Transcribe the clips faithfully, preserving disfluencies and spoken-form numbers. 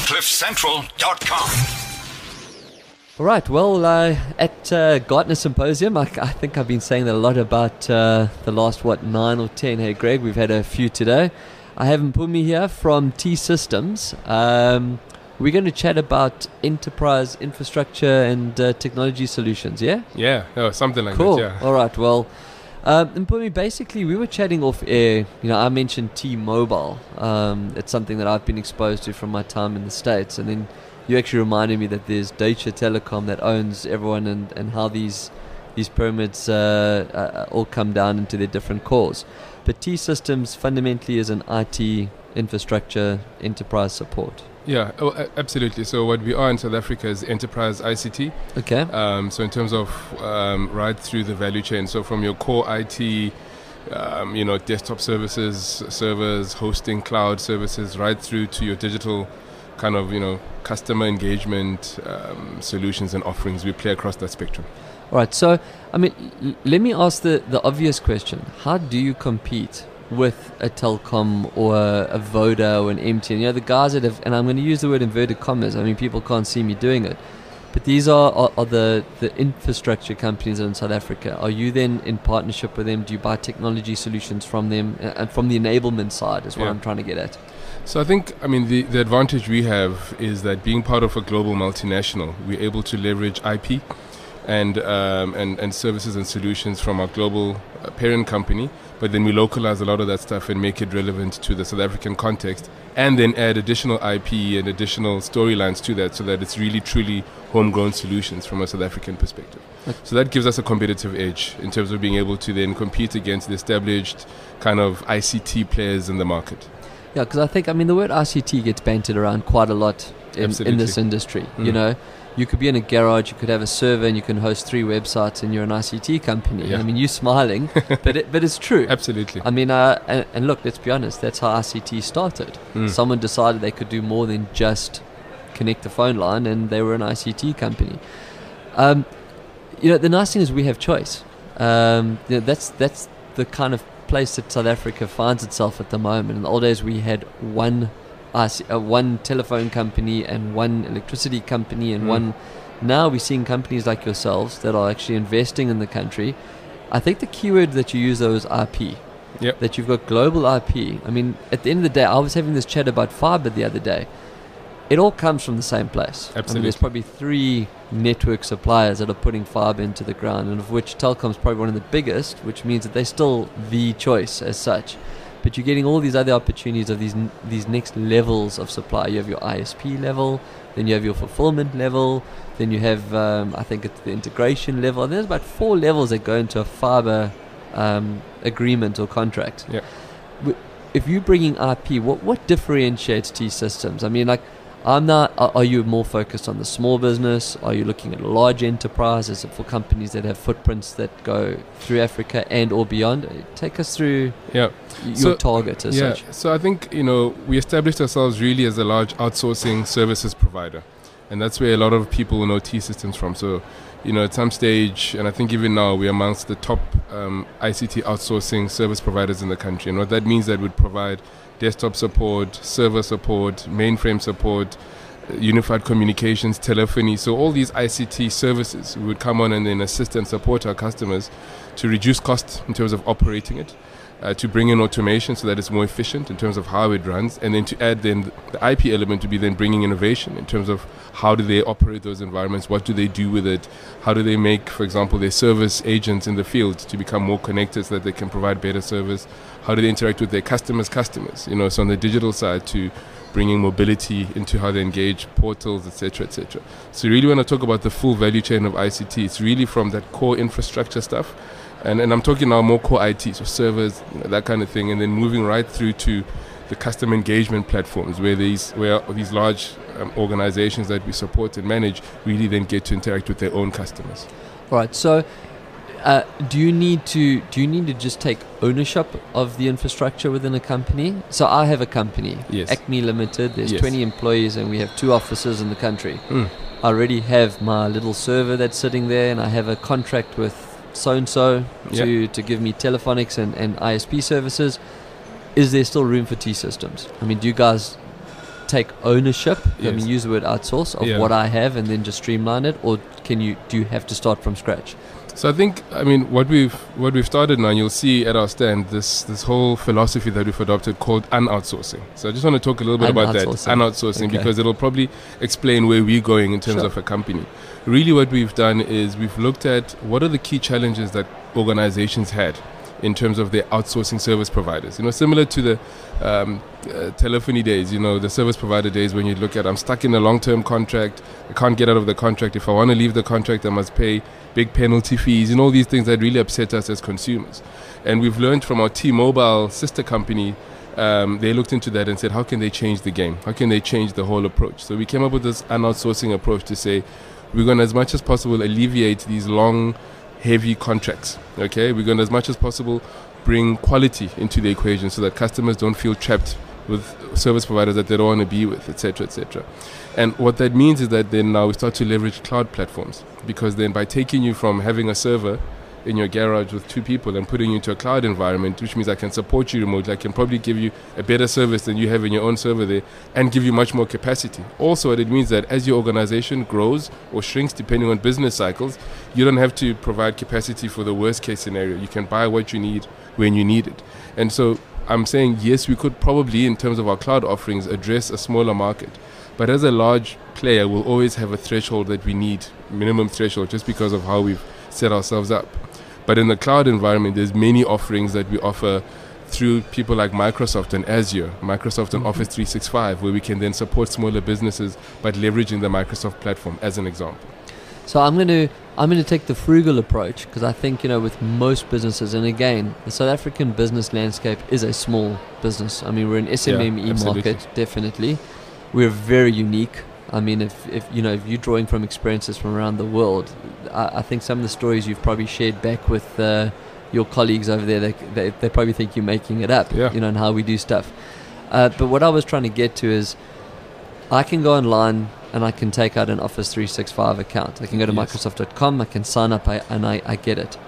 cliff central dot com. All right, well, uh, at uh, Gartner Symposium, I, I think I've been saying that a lot about uh, the last, what, nine or ten. Hey, Greg, we've had a few today. I have Mpumi here from T-Systems. Um, we're going to chat about enterprise infrastructure and uh, technology solutions, yeah? Yeah, no, something like cool. that, yeah. All right, well, um, Mpumi, basically, we were chatting off air. You know, I mentioned T-Mobile. Um, it's something that I've been exposed to from my time in the States, and then you actually reminded me that there's Deutsche Telekom that owns everyone, and, and how these these pyramids uh, uh, all come down into their different cores. But T-Systems fundamentally is an I T infrastructure enterprise support. Yeah, oh, a- absolutely. So what we are in South Africa is enterprise I C T. Okay. Um, so in terms of um, right through the value chain, so from your core I T, um, you know, desktop services, servers, hosting, cloud services, right through to your digital kind of, you know, customer engagement um, solutions and offerings. We play across that spectrum. All right. So, I mean, l- let me ask the, the obvious question. How do you compete with a Telkom or a, a Voda or an M T N? You know, the guys that have, and I'm going to use the word inverted commas. I mean, people can't see me doing it. But these are, are, are the, the infrastructure companies in South Africa. Are you then in partnership with them? Do you buy technology solutions from them? And from the enablement side is what Yeah. I'm trying to get at. So I think, I mean, the, the advantage we have is that being part of a global multinational, we're able to leverage I P and um, and, and services and solutions from our global uh, parent company, but then we localize a lot of that stuff and make it relevant to the South African context, and then add additional I P and additional storylines to that so that it's really, truly homegrown solutions from a South African perspective. Okay. So that gives us a competitive edge in terms of being able to then compete against the established kind of I C T players in the market. Yeah, because I think, I mean, the word I C T gets banted around quite a lot in, in this industry. Mm. You know, you could be in a garage, you could have a server, and you can host three websites, and you're an I C T company. Yeah. I mean, you're smiling, but it, but it's true. Absolutely. I mean, uh, and, and look, let's be honest, that's how I C T started. Mm. Someone decided they could do more than just connect the phone line, and they were an I C T company. Um, you know, the nice thing is we have choice. Um, you know, that's that's the kind of place that South Africa finds itself at the moment. In the old days, we had one uh, one telephone company and one electricity company and mm. one. Now we're seeing companies like yourselves that are actually investing in the country. I think the keyword that you use though is I P. Yep. That you've got global I P. I mean, at the end of the day, I was having this chat about fiber the other day. It all comes from the same place. Absolutely. I mean, there's probably three network suppliers that are putting fiber into the ground, and of which Telkom's probably one of the biggest, which means that they're still the choice as such. But you're getting all these other opportunities of these n- these next levels of supply. You have your I S P level, then you have your fulfillment level, then you have, um, I think it's the integration level. And there's about four levels that go into a fiber um, agreement or contract. Yeah. If you're bringing I P, what what differentiates T-Systems? I mean, like, I'm not. Are, are you more focused on the small business? Are you looking at large enterprise? Is it for companies that have footprints that go through Africa and or beyond? Take us through yeah. your so, target as yeah. such. So I think, you know, we established ourselves really as a large outsourcing services provider. And that's where a lot of people know T-Systems from. So, you know, at some stage, and I think even now, we're amongst the top um, I C T outsourcing service providers in the country. And what that means that we'd provide desktop support, server support, mainframe support, uh, unified communications, telephony. So all these I C T services, we would come on and then assist and support our customers to reduce costs in terms of operating it, uh, to bring in automation so that it's more efficient in terms of how it runs, and then to add then the I P element to be then bringing innovation in terms of how do they operate those environments, what do they do with it, how do they make, for example, their service agents in the field to become more connected so that they can provide better service, how do they interact with their customers' customers, you know, so on the digital side to bringing mobility into how they engage portals, et cetera, et cetera. So really when I talk about the full value chain of I C T, it's really from that core infrastructure stuff, and, and I'm talking now more core I T, so servers, you know, that kind of thing, and then moving right through to the customer engagement platforms where these where these large um, organizations that we support and manage really then get to interact with their own customers. All right. So, uh, do you need to do you need to just take ownership of the infrastructure within a company? So I have a company, yes. Acme Limited. There's yes. twenty employees, and we have two offices in the country. Mm. I already have my little server that's sitting there, and I have a contract with so and so to yep. to give me telephonics and, and I S P services. Is there still room for T-Systems? I mean, do you guys take ownership? I Yes. mean, use the word outsource of Yeah. what I have and then just streamline it, or can you do you have to start from scratch? So I think, I mean, what we've what we've started now, and you'll see at our stand this this whole philosophy that we've adopted called unoutsourcing. So I just want to talk a little bit about that, Unoutsourcing. unoutsourcing, Okay. because it'll probably explain where we're going in terms Sure. of a company. Really, what we've done is we've looked at what are the key challenges that organizations had in terms of their outsourcing service providers. You know, similar to the um, uh, telephony days, you know, the service provider days when you look at, I'm stuck in a long-term contract, I can't get out of the contract. If I want to leave the contract, I must pay big penalty fees, and all these things that really upset us as consumers. And we've learned from our T-Mobile sister company, um, they looked into that and said, how can they change the game? How can they change the whole approach? So we came up with this outsourcing approach to say, we're going to, as much as possible, alleviate these long, heavy contracts. Okay, we're going to, as much as possible, bring quality into the equation so that customers don't feel trapped with service providers that they don't want to be with, et cetera, et cetera. And what that means is that then now we start to leverage cloud platforms, because then by taking you from having a server in your garage with two people and putting you into a cloud environment, which means I can support you remotely, I can probably give you a better service than you have in your own server there and give you much more capacity. Also, it means that as your organization grows or shrinks depending on business cycles, you don't have to provide capacity for the worst case scenario. You can buy what you need when you need it. And so I'm saying, yes, we could probably, in terms of our cloud offerings, address a smaller market. But as a large player, we'll always have a threshold that we need, minimum threshold, just because of how we've set ourselves up. But in the cloud environment, there's many offerings that we offer through people like Microsoft and Azure, Microsoft and Office three sixty-five, where we can then support smaller businesses, but leveraging the Microsoft platform as an example. So I'm going to I'm going to take the frugal approach, because I think, you know, with most businesses, and again, the South African business landscape is a small business. I mean, we're an S M E Yeah, absolutely. market, definitely. We're very unique. I mean, if, if you know, if you're drawing from experiences from around the world, I, I think some of the stories you've probably shared back with uh, your colleagues over there, they, they, they probably think you're making it up, Yeah. you know, and how we do stuff. Uh, but what I was trying to get to is, I can go online and I can take out an Office three sixty-five account. I can go to Yes. Microsoft dot com, I can sign up, I, and I, I get it.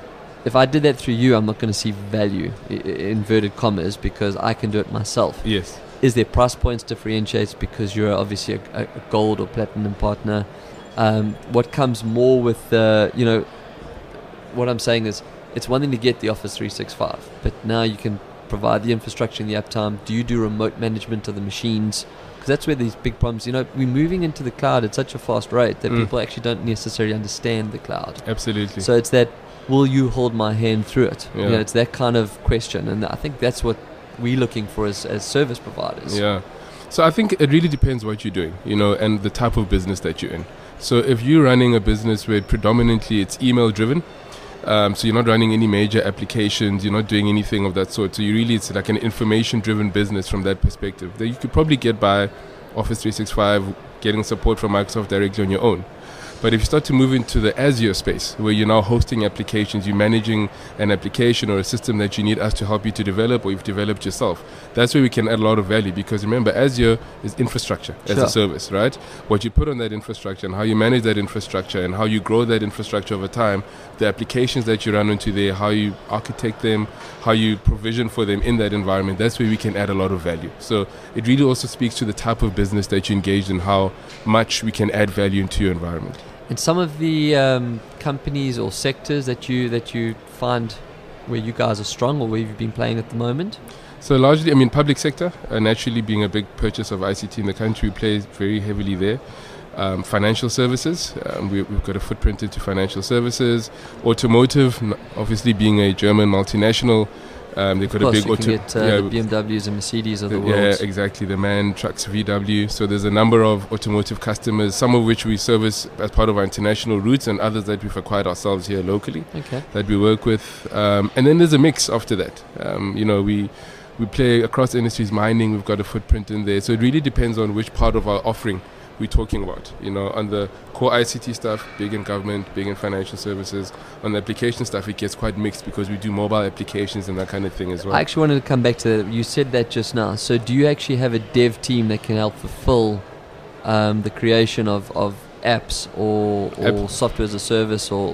If I did that through you, I'm not going to see value, I- I- inverted commas, because I can do it myself. Yes. Is there price points differentiates because you're obviously a, a gold or platinum partner? Um, what comes more with the, you know, what I'm saying is, it's one thing to get the Office three sixty-five, but now you can provide the infrastructure and the uptime. Do you do remote management of the machines? Because that's where these big problems, you know, we're moving into the cloud at such a fast rate that Mm. people actually don't necessarily understand the cloud. Absolutely. So it's that, will you hold my hand through it? Yeah. You know, it's that kind of question, and I think that's what we're looking for as, as service providers. Yeah. So I think it really depends what you're doing, you know, and the type of business that you're in. So if you're running a business where predominantly it's email driven, um, so you're not running any major applications, you're not doing anything of that sort. So you really, it's like an information driven business from that perspective. Then you could probably get by Office three sixty-five, getting support from Microsoft directly on your own. But if you start to move into the Azure space, where you're now hosting applications, you're managing an application or a system that you need us to help you to develop, or you've developed yourself, that's where we can add a lot of value. Because remember, Azure is infrastructure as Sure. a service, right? What you put on that infrastructure and how you manage that infrastructure and how you grow that infrastructure over time, the applications that you run into there, how you architect them, how you provision for them in that environment, that's where we can add a lot of value. So it really also speaks to the type of business that you engage in, how much we can add value into your environment. And some of the um, companies or sectors that you that you find where you guys are strong, or where you've been playing at the moment? So largely, I mean, public sector, uh, naturally being a big purchase of I C T in the country, we play very heavily there. Um, financial services, um, we, we've got a footprint into financial services. Automotive, n- obviously being a German multinational, um, they've got Of a course, big you auto. can get uh, yeah, the B M Ws and Mercedes of the Uh, world. Yeah, exactly. The MAN trucks, V W. So there's a number of automotive customers, some of which we service as part of our international routes, and others that we've acquired ourselves here locally Okay. that we work with. Um, and then there's a mix after that. Um, you know, we we play across industries. Mining, we've got a footprint in there. So it really depends on which part of our offering we're talking about. You know, on the core I C T stuff, big in government, big in financial services. On the application stuff, it gets quite mixed because we do mobile applications and that kind of thing as well. I actually wanted to come back to that. You said that just now. So do you actually have a dev team that can help fulfill um, the creation of, of apps or, or App. software as a service, or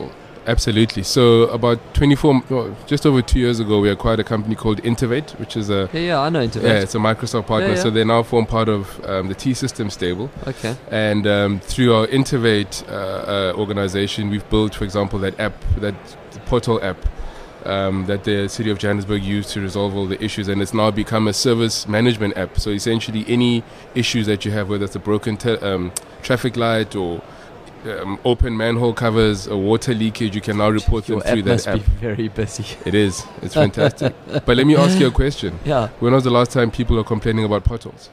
Absolutely. So about twenty-four, no, just over two years ago, we acquired a company called Intervate, which is a Yeah, yeah, I know Intervate. yeah, it's a Microsoft partner. Yeah, yeah. So they now form part of um, the T-Systems stable. Okay. And um, through our Intervate uh, uh, organization, we've built, for example, that app, that portal app um, that the city of Johannesburg used to resolve all the issues, and it's now become a service management app. So essentially, any issues that you have, whether it's a broken te- um, traffic light or um, open manhole covers or water leakage, you can now report Your them through app that must app. be very busy. It is. It's fantastic. But let me ask you a question. Yeah. When was the last time people are complaining about potholes?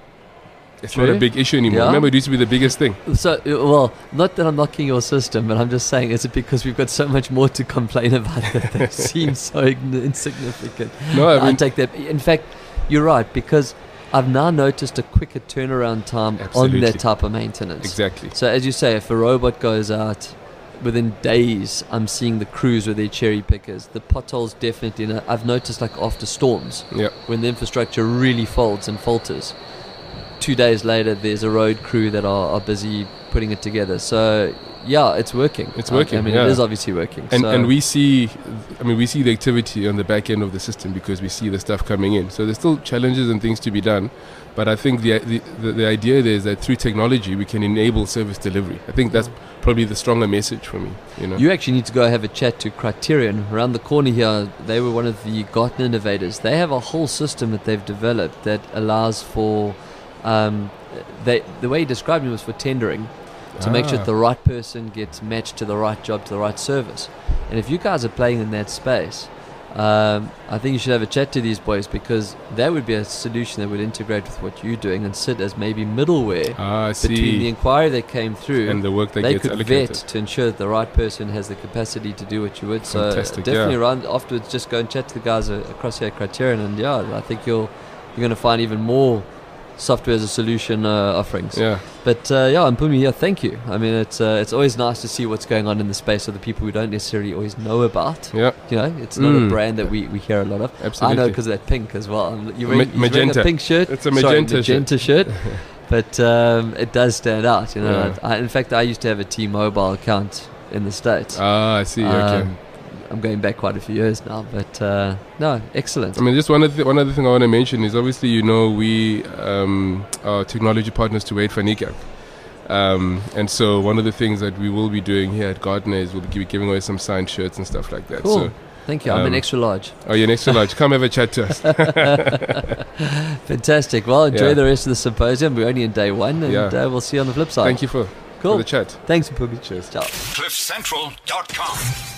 It's not a True. big issue anymore. Yeah. Remember, it used to be the biggest thing. So, uh, well, not that I'm knocking your system, but I'm just saying, is it because we've got so much more to complain about that they seem so ign- insignificant? No, I I mean, take that. In fact, you're right, because I've now noticed a quicker turnaround time on Absolutely. that type of maintenance. exactly. So, as you say, if a robot goes out within days, I'm seeing the crews with their cherry pickers. The potholes definitely, no- I've noticed like after storms, Yeah. when the infrastructure really folds and falters. Two days later, there's a road crew that are, are busy putting it together. So, yeah, it's working. It's I- working, I mean, yeah. it is obviously working. And so and we see, I mean, we see the activity on the back end of the system because we see the stuff coming in. So there's still challenges and things to be done, but I think the the, the, the idea there is that through technology we can enable service delivery. I think that's probably the stronger message for me. You know. You actually need to go have a chat to Criterion. Around the corner here, they were one of the Gartner innovators. They have a whole system that they've developed that allows for, um, they, the way he described it was for tendering, to make sure Ah. that the right person gets matched to the right job, to the right service. And if you guys are playing in that space, um, I think you should have a chat to these boys, because that would be a solution that would integrate with what you're doing and sit as maybe middleware Ah, I between the see. inquiry that came through And the work that they gets could allocated. vet to ensure that the right person has the capacity to do what you would. So Fantastic, definitely yeah. around afterwards, just go and chat to the guys a- across here at Criterion, and yeah, I think you'll you're going to find even more software as a solution uh, offerings. Yeah. But uh, yeah, Mpumi, yeah, thank you. I mean, it's uh, it's always nice to see what's going on in the space of the people we don't necessarily always know about. Yeah. You know, it's not a Mm. brand that we, we hear a lot of. Absolutely. I know because of that pink as well. You're Ma- wearing, he's wearing a magenta. pink shirt. It's a Sorry, magenta shirt. magenta shirt. But um, it does stand out. You know, Yeah. I, in fact, I used to have a T-Mobile account in the States. Ah, I see. Okay. Um, I'm going back quite a few years now, but uh, no, excellent. I mean, just one other, th- one other thing I want to mention is obviously, you know, we um, are technology partners to Wade Van Niekerk. Um, and so one of the things that we will be doing here at Gartner is we'll be gi- giving away some signed shirts and stuff like that. Cool. So, Thank you. I'm an um, extra large. oh, you're next to large. Come have a chat to us. Fantastic. Well, enjoy Yeah. the rest of the symposium. We're only in day one, and Yeah. uh, we'll see you on the flip side. Thank you for, Cool. for the chat. Thanks, Mpumi. Cheers. Ciao. cliff central dot com